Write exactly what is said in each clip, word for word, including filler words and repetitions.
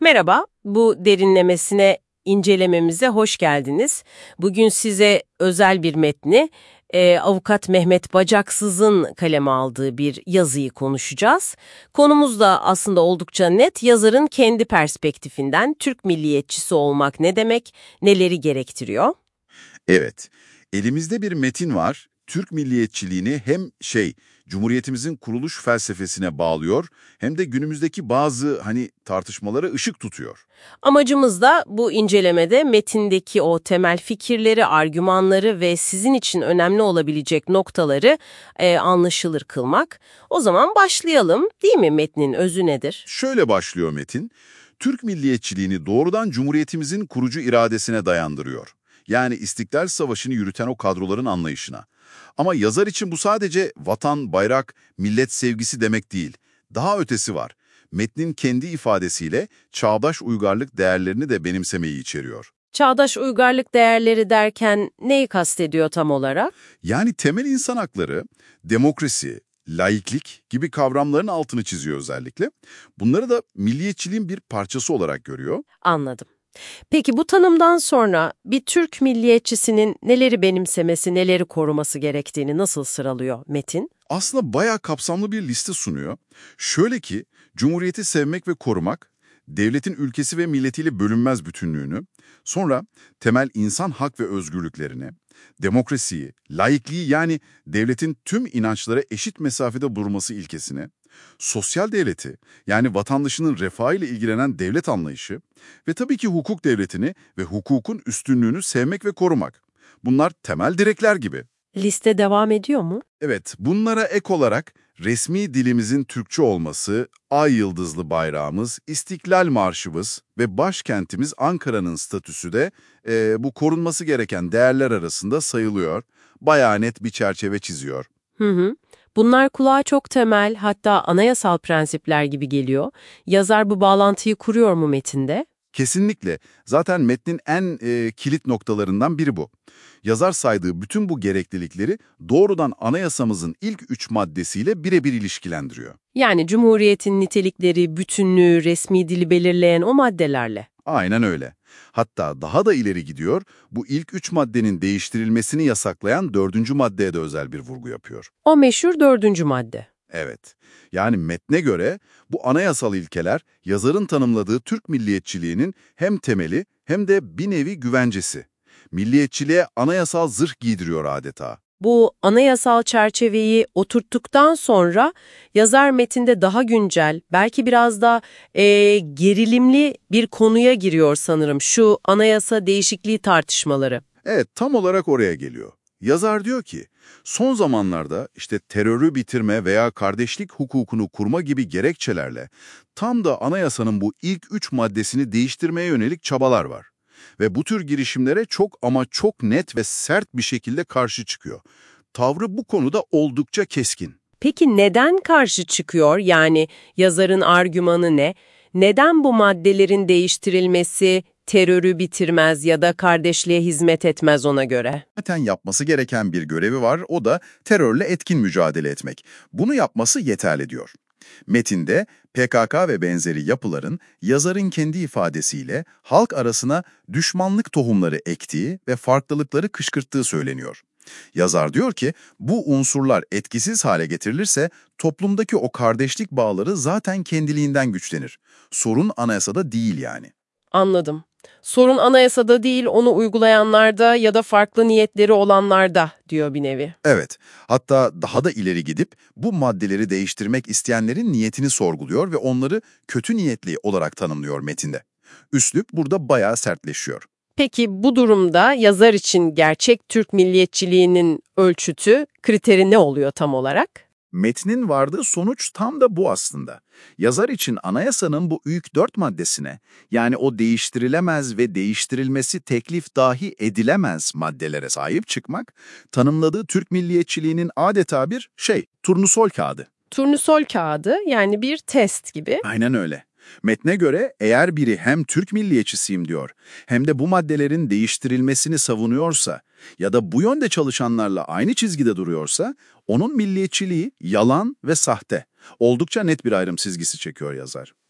Merhaba, bu derinlemesine incelememize hoş geldiniz. Bugün size özel bir metni, e, Avukat Mehmet Bacaksız'ın kaleme aldığı bir yazıyı konuşacağız. Konumuz da aslında oldukça net, yazarın kendi perspektifinden Türk milliyetçisi olmak ne demek, neleri gerektiriyor? Evet, elimizde bir metin var. Türk milliyetçiliğini hem şey, Cumhuriyetimizin kuruluş felsefesine bağlıyor, hem de günümüzdeki bazı hani tartışmalara ışık tutuyor. Amacımız da bu incelemede metindeki o temel fikirleri, argümanları ve sizin için önemli olabilecek noktaları e, anlaşılır kılmak. O zaman başlayalım, değil mi? Metnin özü nedir? Şöyle başlıyor metin, Türk milliyetçiliğini doğrudan Cumhuriyetimizin kurucu iradesine dayandırıyor. Yani İstiklal Savaşı'nı yürüten o kadroların anlayışına. Ama yazar için bu sadece vatan, bayrak, millet sevgisi demek değil. Daha ötesi var. Metnin kendi ifadesiyle çağdaş uygarlık değerlerini de benimsemeyi içeriyor. Çağdaş uygarlık değerleri derken neyi kastediyor tam olarak? Yani temel insan hakları, demokrasi, laiklik gibi kavramların altını çiziyor özellikle. Bunları da milliyetçiliğin bir parçası olarak görüyor. Anladım. Peki bu tanımdan sonra bir Türk milliyetçisinin neleri benimsemesi, neleri koruması gerektiğini nasıl sıralıyor metin? Aslında bayağı kapsamlı bir liste sunuyor. Şöyle ki, Cumhuriyeti sevmek ve korumak, devletin ülkesi ve milletiyle bölünmez bütünlüğünü, sonra temel insan hak ve özgürlüklerini, demokrasiyi, laikliği yani devletin tüm inançlara eşit mesafede durması ilkesini, sosyal devleti yani vatandaşının refahıyla ilgilenen devlet anlayışı ve tabii ki hukuk devletini ve hukukun üstünlüğünü sevmek ve korumak. Bunlar temel direkler gibi. Liste devam ediyor mu? Evet, bunlara ek olarak resmi dilimizin Türkçe olması, ay yıldızlı bayrağımız, İstiklal Marşımız ve başkentimiz Ankara'nın statüsü de e, bu korunması gereken değerler arasında sayılıyor. Bayağı net bir çerçeve çiziyor. Hı hı. Bunlar kulağa çok temel, hatta anayasal prensipler gibi geliyor. Yazar bu bağlantıyı kuruyor mu metinde? Kesinlikle. Zaten metnin en e, kilit noktalarından biri bu. Yazar saydığı bütün bu gereklilikleri doğrudan anayasamızın ilk üç maddesiyle birebir ilişkilendiriyor. Yani Cumhuriyet'in nitelikleri, bütünlüğü, resmi dili belirleyen o maddelerle. Aynen öyle. Hatta daha da ileri gidiyor, bu ilk üç maddenin değiştirilmesini yasaklayan dördüncü maddeye de özel bir vurgu yapıyor. O meşhur dördüncü madde. Evet, yani metne göre bu anayasal ilkeler yazarın tanımladığı Türk milliyetçiliğinin hem temeli hem de bir nevi güvencesi. Milliyetçiliğe anayasal zırh giydiriyor adeta. Bu anayasal çerçeveyi oturttuktan sonra yazar metinde daha güncel, belki biraz da e, gerilimli bir konuya giriyor sanırım. Şu anayasa değişikliği tartışmaları. Evet, tam olarak oraya geliyor. Yazar diyor ki, son zamanlarda işte terörü bitirme veya kardeşlik hukukunu kurma gibi gerekçelerle tam da anayasanın bu ilk üç maddesini değiştirmeye yönelik çabalar var. Ve bu tür girişimlere çok ama çok net ve sert bir şekilde karşı çıkıyor. Tavrı bu konuda oldukça keskin. Peki neden karşı çıkıyor? Yani yazarın argümanı ne? Neden bu maddelerin değiştirilmesi terörü bitirmez ya da kardeşliğe hizmet etmez ona göre? Zaten yapması gereken bir görevi var, o da terörle etkin mücadele etmek. Bunu yapması yeterli diyor. Metinde P K K ve benzeri yapıların yazarın kendi ifadesiyle halk arasına düşmanlık tohumları ektiği ve farklılıkları kışkırttığı söyleniyor. Yazar diyor ki, bu unsurlar etkisiz hale getirilirse toplumdaki o kardeşlik bağları zaten kendiliğinden güçlenir. Sorun anayasada değil yani. Anladım. Sorun anayasada değil, onu uygulayanlarda ya da farklı niyetleri olanlarda diyor bir nevi. Evet, hatta daha da ileri gidip bu maddeleri değiştirmek isteyenlerin niyetini sorguluyor ve onları kötü niyetli olarak tanımlıyor metinde. Üslup burada bayağı sertleşiyor. Peki bu durumda yazar için gerçek Türk milliyetçiliğinin ölçütü, kriteri ne oluyor tam olarak? Metnin vardığı sonuç tam da bu aslında. Yazar için anayasanın bu ilk dört maddesine, yani o değiştirilemez ve değiştirilmesi teklif dahi edilemez maddelere sahip çıkmak, tanımladığı Türk milliyetçiliğinin adeta bir şey, turnusol kağıdı. Turnusol kağıdı, yani bir test gibi. Aynen öyle. Metne göre eğer biri hem Türk milliyetçisiyim diyor, hem de bu maddelerin değiştirilmesini savunuyorsa ya da bu yönde çalışanlarla aynı çizgide duruyorsa, onun milliyetçiliği yalan ve sahte. Oldukça net bir ayrım çizgisi çekiyor yazar.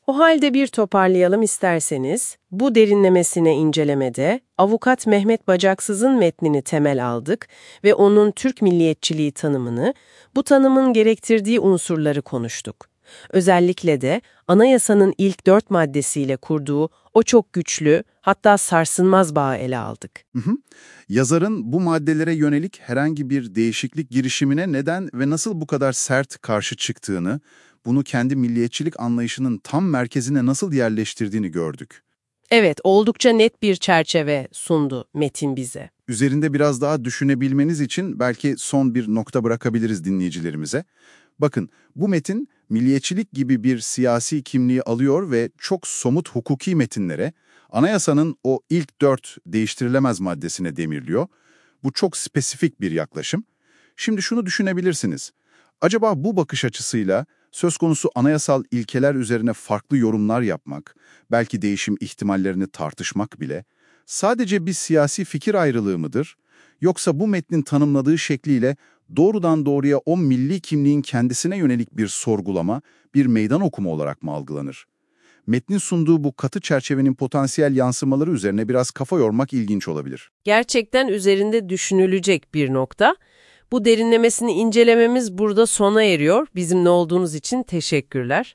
O halde bir toparlayalım isterseniz. Bu derinlemesine incelemede Avukat Mehmet Bacaksız'ın metnini temel aldık ve onun Türk milliyetçiliği tanımını, bu tanımın gerektirdiği unsurları konuştuk. Özellikle de anayasanın ilk dört maddesiyle kurduğu o çok güçlü, hatta sarsılmaz bağı ele aldık. Hı hı. Yazarın bu maddelere yönelik herhangi bir değişiklik girişimine neden ve nasıl bu kadar sert karşı çıktığını, bunu kendi milliyetçilik anlayışının tam merkezine nasıl yerleştirdiğini gördük. Evet, oldukça net bir çerçeve sundu metin bize. Üzerinde biraz daha düşünebilmeniz için belki son bir nokta bırakabiliriz dinleyicilerimize. Bakın, bu metin milliyetçilik gibi bir siyasi kimliği alıyor ve çok somut hukuki metinlere, anayasanın o ilk dört değiştirilemez maddesine demirliyor. Bu çok spesifik bir yaklaşım. Şimdi şunu düşünebilirsiniz. Acaba bu bakış açısıyla söz konusu anayasal ilkeler üzerine farklı yorumlar yapmak, belki değişim ihtimallerini tartışmak bile, sadece bir siyasi fikir ayrılığı mıdır? Yoksa bu metnin tanımladığı şekliyle doğrudan doğruya o milli kimliğin kendisine yönelik bir sorgulama, bir meydan okuma olarak mı algılanır? Metnin sunduğu bu katı çerçevenin potansiyel yansımaları üzerine biraz kafa yormak ilginç olabilir. Gerçekten üzerinde düşünülecek bir nokta. Bu derinlemesini incelememiz burada sona eriyor. Bizimle olduğunuz için teşekkürler.